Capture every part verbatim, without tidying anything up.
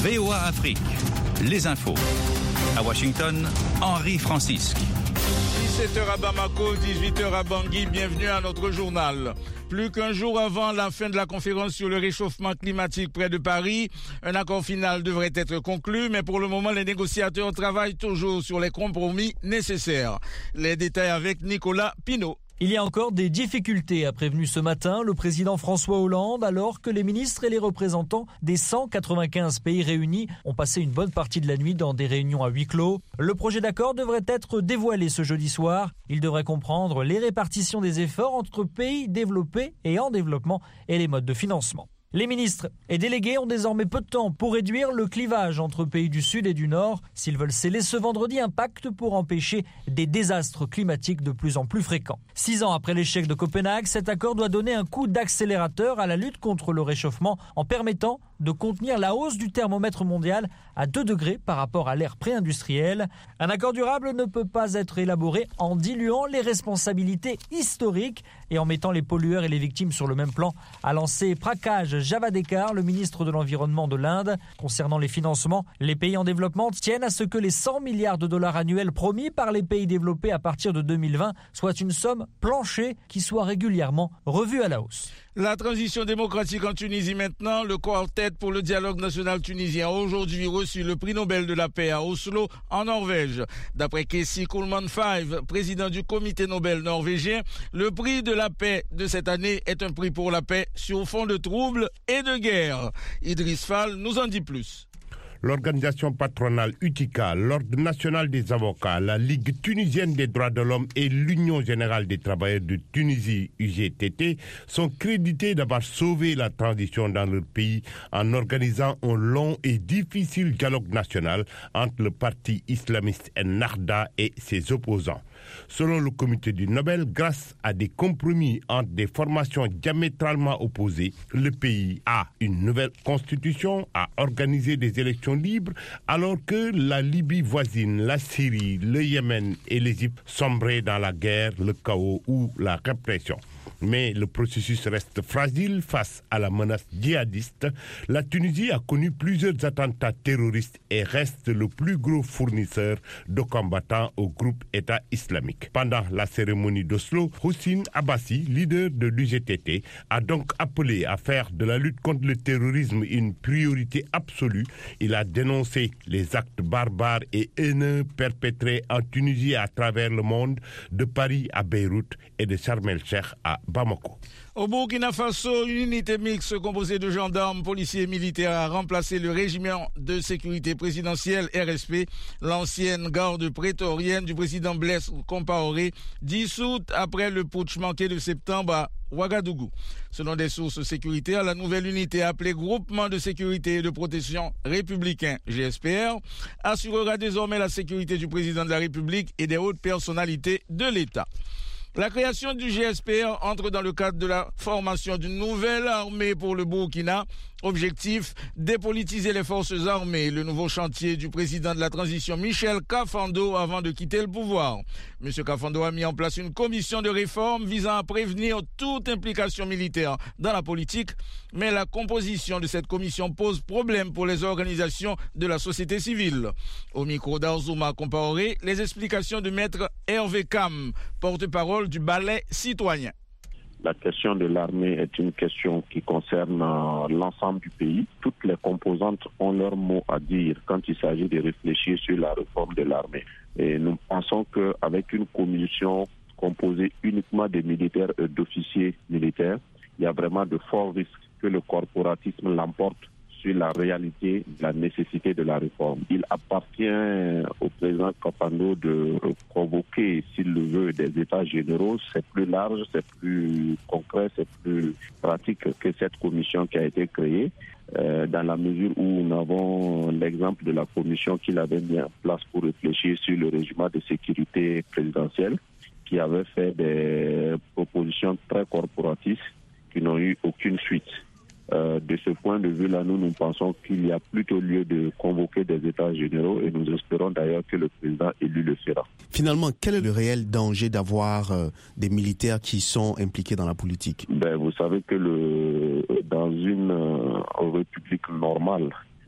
V O A Afrique, les infos. À Washington, Henri Francisque. dix-sept heures à Bamako, dix-huit heures à Bangui, bienvenue à notre journal. Plus qu'un jour avant la fin de la conférence sur le réchauffement climatique près de Paris, un accord final devrait être conclu, mais pour le moment, les négociateurs travaillent toujours sur les compromis nécessaires. Les détails avec Nicolas Pinault. Il y a encore des difficultés, a prévenu ce matin le président François Hollande, alors que les ministres et les représentants des cent quatre-vingt-quinze pays réunis ont passé une bonne partie de la nuit dans des réunions à huis clos. Le projet d'accord devrait être dévoilé ce jeudi soir. Il devrait comprendre les répartitions des efforts entre pays développés et en développement et les modes de financement. Les ministres et délégués ont désormais peu de temps pour réduire le clivage entre pays du Sud et du Nord s'ils veulent sceller ce vendredi un pacte pour empêcher des désastres climatiques de plus en plus fréquents. Six ans après l'échec de Copenhague, cet accord doit donner un coup d'accélérateur à la lutte contre le réchauffement en permettant de contenir la hausse du thermomètre mondial à deux degrés par rapport à l'ère pré-industrielle. Un accord durable ne peut pas être élaboré en diluant les responsabilités historiques et en mettant les pollueurs et les victimes sur le même plan, a lancé Prakash Javadekar, le ministre de l'Environnement de l'Inde. Concernant les financements, les pays en développement tiennent à ce que les cent milliards de dollars annuels promis par les pays développés à partir de deux mille vingt soient une somme plancher qui soit régulièrement revue à la hausse. La transition démocratique en Tunisie maintenant, le quartet pour le dialogue national tunisien a aujourd'hui reçu le prix Nobel de la paix à Oslo, en Norvège. D'après Casey Kullmann-Five, président du comité Nobel norvégien, le prix de la paix de cette année est un prix pour la paix sur fond de troubles et de guerre. Idriss Fall nous en dit plus. L'organisation patronale U T I C A, l'Ordre national des avocats, la Ligue tunisienne des droits de l'homme et l'Union générale des travailleurs de Tunisie, U G T T, sont crédités d'avoir sauvé la transition dans leur pays en organisant un long et difficile dialogue national entre le parti islamiste Ennahda et ses opposants. Selon le comité du Nobel, grâce à des compromis entre des formations diamétralement opposées, le pays a une nouvelle constitution, a organisé des élections libres, alors que la Libye voisine, la Syrie, le Yémen et l'Égypte sombraient dans la guerre, le chaos ou la répression. Mais le processus reste fragile face à la menace djihadiste. La Tunisie a connu plusieurs attentats terroristes et reste le plus gros fournisseur de combattants au groupe État islamique. Pendant la cérémonie d'Oslo, Houssine Abbasi, leader de l'U G T T, a donc appelé à faire de la lutte contre le terrorisme une priorité absolue. Il a dénoncé les actes barbares et haineux perpétrés en Tunisie et à travers le monde, de Paris à Beyrouth et de Sharm el-Sheikh à Bamako. Au Burkina Faso, une unité mixte composée de gendarmes, policiers et militaires a remplacé le régiment de sécurité présidentielle R S P, l'ancienne garde prétorienne du président Blaise Compaoré, dissoute après le putsch manqué de septembre à Ouagadougou. Selon des sources sécuritaires, la nouvelle unité appelée Groupement de sécurité et de protection républicain G S P R assurera désormais la sécurité du président de la République et des hautes personnalités de l'État. La création du G S P R entre dans le cadre de la formation d'une nouvelle armée pour le Burkina. Objectif, dépolitiser les forces armées, le nouveau chantier du président de la transition Michel Kafando avant de quitter le pouvoir. M. Kafando a mis en place une commission de réforme visant à prévenir toute implication militaire dans la politique, mais la composition de cette commission pose problème pour les organisations de la société civile. Au micro d'Arzouma Compaoré, les explications de maître Hervé Kam, porte-parole du Balai citoyen. La question de l'armée est une question qui concerne euh, l'ensemble du pays. Toutes les composantes ont leur mot à dire quand il s'agit de réfléchir sur la réforme de l'armée. Et nous pensons qu'avec une commission composée uniquement des militaires et d'officiers militaires, il y a vraiment de forts risques que le corporatisme l'emporte sur la réalité de la nécessité de la réforme. Il appartient au président Kafando de convoquer, s'il le veut, des états généraux. C'est plus large, c'est plus concret, c'est plus pratique que cette commission qui a été créée, euh, dans la mesure où nous avons l'exemple de la commission qu'il avait mis en place pour réfléchir sur le régime de sécurité présidentielle, qui avait fait des propositions très corporatistes qui n'ont eu aucune suite. Euh, de ce point de vue-là, nous, nous pensons qu'il y a plutôt lieu de convoquer des États généraux et nous espérons d'ailleurs que le président élu le fera. Finalement, quel est le réel danger d'avoir euh, des militaires qui sont impliqués dans la politique ? Ben, vous savez que le, dans une euh, république normale,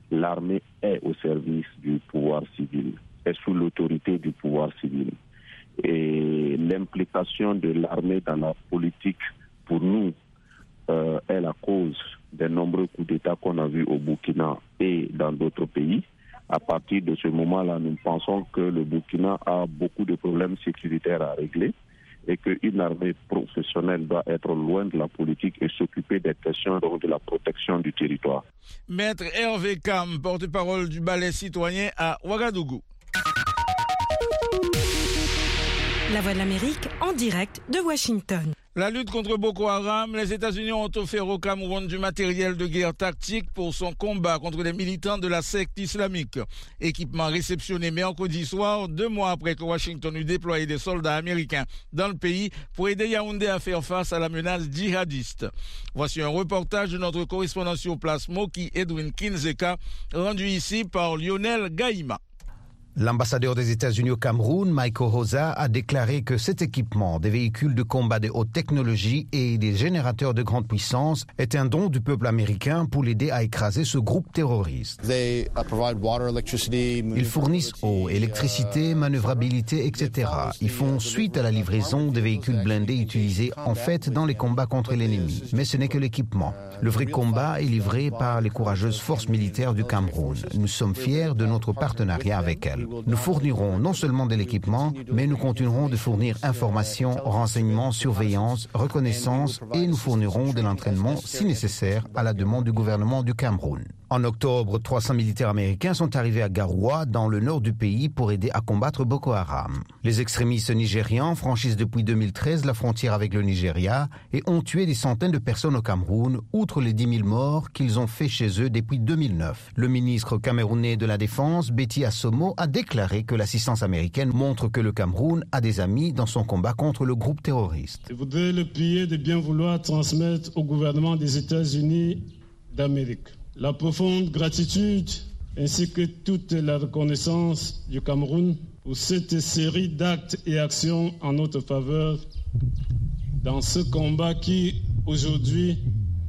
l'armée est au service du pouvoir civil, est sous l'autorité du pouvoir civil. Et l'implication de l'armée dans la politique, pour nous, euh, est la cause des nombreux coups d'État qu'on a vus au Burkina et dans d'autres pays. À partir de ce moment-là, nous pensons que le Burkina a beaucoup de problèmes sécuritaires à régler et qu'une armée professionnelle doit être loin de la politique et s'occuper des questions donc, de la protection du territoire. Maître Hervé Kam, porte-parole du Balai citoyen à Ouagadougou. La Voix de l'Amérique en direct de Washington. La lutte contre Boko Haram, les États-Unis ont offert au Cameroun du matériel de guerre tactique pour son combat contre les militants de la secte islamique. Équipement réceptionné mercredi soir, deux mois après que Washington eut déployé des soldats américains dans le pays pour aider Yaoundé à faire face à la menace djihadiste. Voici un reportage de notre correspondant sur place, Moki Edwin Kinzeka, rendu ici par Lionel Gaïma. L'ambassadeur des États-Unis au Cameroun, Michael Hosa, a déclaré que cet équipement, des véhicules de combat de haute technologie et des générateurs de grande puissance est un don du peuple américain pour l'aider à écraser ce groupe terroriste. Ils fournissent eau, électricité, manœuvrabilité, et cetera. Ils font suite à la livraison des véhicules blindés utilisés en fait dans les combats contre l'ennemi. Mais ce n'est que l'équipement. Le vrai combat est livré par les courageuses forces militaires du Cameroun. Nous sommes fiers de notre partenariat avec elles. Nous fournirons non seulement de l'équipement, mais nous continuerons de fournir informations, renseignements, surveillance, reconnaissance et nous fournirons de l'entraînement si nécessaire à la demande du gouvernement du Cameroun. En octobre, trois cents militaires américains sont arrivés à Garoua, dans le nord du pays, pour aider à combattre Boko Haram. Les extrémistes nigérians franchissent depuis deux mille treize la frontière avec le Nigeria et ont tué des centaines de personnes au Cameroun, outre les dix mille morts qu'ils ont fait chez eux depuis deux mille neuf. Le ministre camerounais de la Défense, Betty Assomo, a déclaré que l'assistance américaine montre que le Cameroun a des amis dans son combat contre le groupe terroriste. Je voudrais le prier de bien vouloir transmettre au gouvernement des États-Unis d'Amérique la profonde gratitude ainsi que toute la reconnaissance du Cameroun pour cette série d'actes et actions en notre faveur dans ce combat qui, aujourd'hui,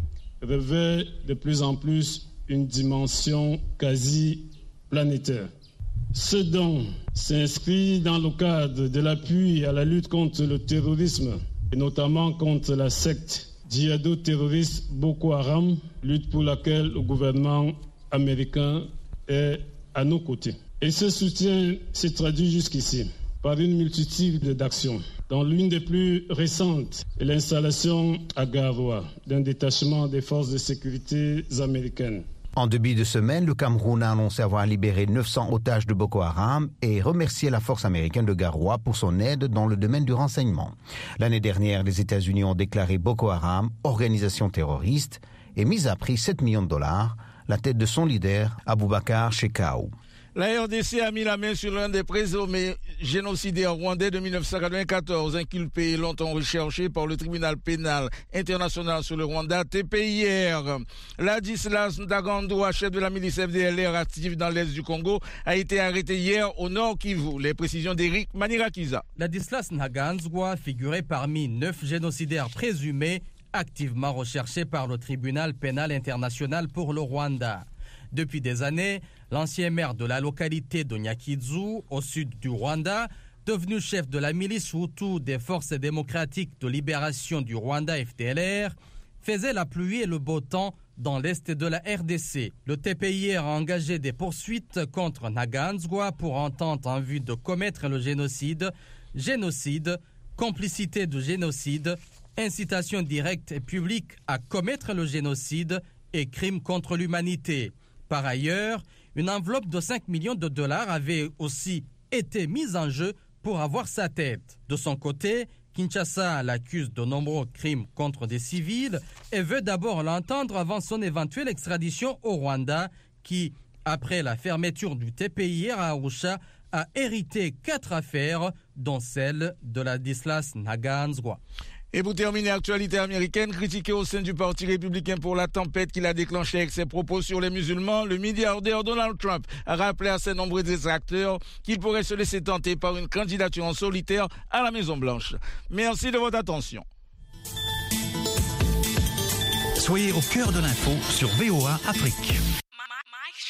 revêt de plus en plus une dimension quasi planétaire. Ce don s'inscrit dans le cadre de l'appui à la lutte contre le terrorisme et notamment contre la secte djihado-terroriste Boko Haram, lutte pour laquelle le gouvernement américain est à nos côtés. Et ce soutien s'est traduit jusqu'ici par une multitude d'actions, dont l'une des plus récentes est l'installation à Garoua d'un détachement des forces de sécurité américaines. En début de semaine, le Cameroun a annoncé avoir libéré neuf cents otages de Boko Haram et remercié la force américaine de Garoua pour son aide dans le domaine du renseignement. L'année dernière, les États-Unis ont déclaré Boko Haram organisation terroriste et mis à prix sept millions de dollars la tête de son leader, Aboubakar Shekau. La R D C a mis la main sur l'un des présumés génocidaires rwandais de mille neuf cent quatre-vingt-quatorze, inculpé et longtemps recherché par le tribunal pénal international sur le Rwanda, T P I R. Ladislas Ntaganda, chef de la milice F D L R active dans l'est du Congo, a été arrêté hier au Nord Kivu. Les précisions d'Éric Manirakiza. Ladislas Ntaganda figurait parmi neuf génocidaires présumés activement recherchés par le tribunal pénal international pour le Rwanda. Depuis des années, l'ancien maire de la localité de Nyakizu, au sud du Rwanda, devenu chef de la milice Hutu des Forces démocratiques de libération du Rwanda F D L R, faisait la pluie et le beau temps dans l'est de la R D C. Le T P I R a engagé des poursuites contre Ntaganda pour entente en vue de commettre le génocide, génocide, complicité de génocide, incitation directe et publique à commettre le génocide et crime contre l'humanité. Par ailleurs, une enveloppe de cinq millions de dollars avait aussi été mise en jeu pour avoir sa tête. De son côté, Kinshasa l'accuse de nombreux crimes contre des civils et veut d'abord l'entendre avant son éventuelle extradition au Rwanda qui, après la fermeture du T P I R à Arusha, a hérité quatre affaires, dont celle de Ladislas Ntaganda. Et pour terminer, actualité américaine, critiquée au sein du Parti républicain pour la tempête qu'il a déclenchée avec ses propos sur les musulmans, le milliardaire Donald Trump a rappelé à ses nombreux détracteurs qu'il pourrait se laisser tenter par une candidature en solitaire à la Maison-Blanche. Merci de votre attention. Soyez au cœur de l'info sur V O A Afrique.